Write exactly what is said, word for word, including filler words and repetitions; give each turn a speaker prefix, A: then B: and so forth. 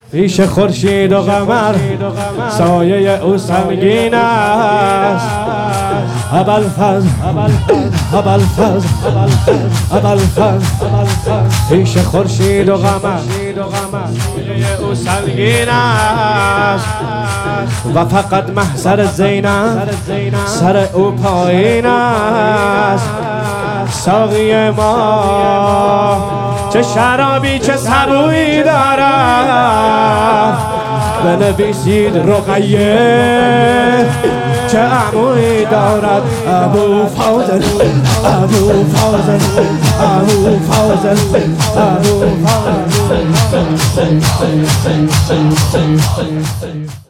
A: پیش خورشید و قمر سایه او سنگین است. ابوالفضل ابوالفضل ابوالفضل پیش خورشید و قمر سایه او سنگین است. و فقط محضر زینب سر او پایین است. ساقی ما چه شرابی چه سبویی دارد، بنویسید رقیه چه عمویی دارد. ابو فاضل ابو فاضل ابو فاضل ابو فاضل